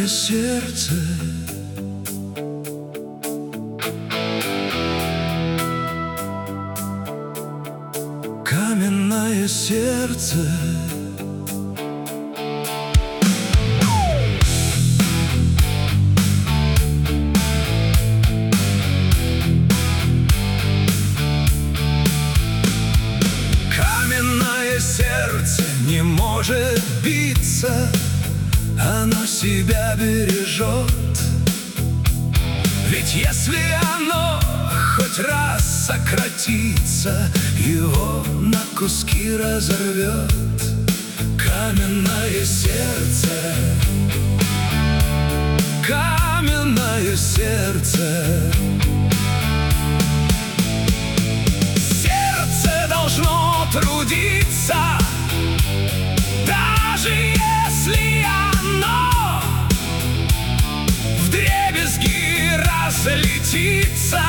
Каменное сердце. Каменное сердце. Каменное сердце не может биться, оно себя бережет. Ведь если оно хоть раз сократится, его на куски разорвет. Каменное сердце. Каменное сердце. Сердце должно трудиться, даже если оно вдребезги разлетится.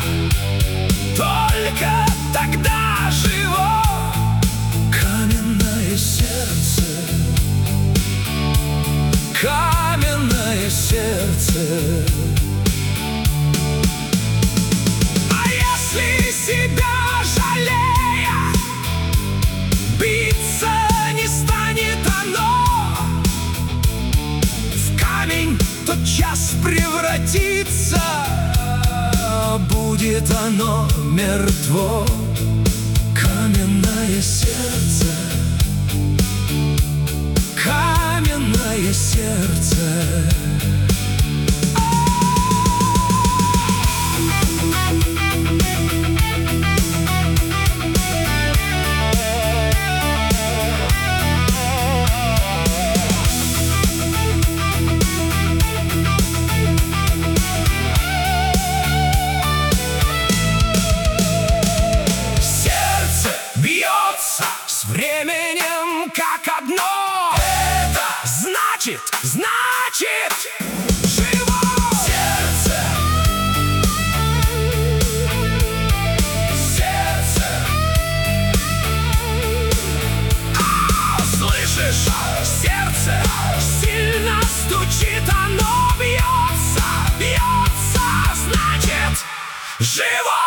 Только тогда живо каменное сердце. Каменное сердце. А если себя жалея биться не станет оно, в камень тотчас превратится, будет оно мертво. Каменное сердце. Каменное сердце. С временем как одно. Это значит живо. Сердце. Сердце. Слышишь? Сердце сильно стучит, оно бьется, бьется, значит живо.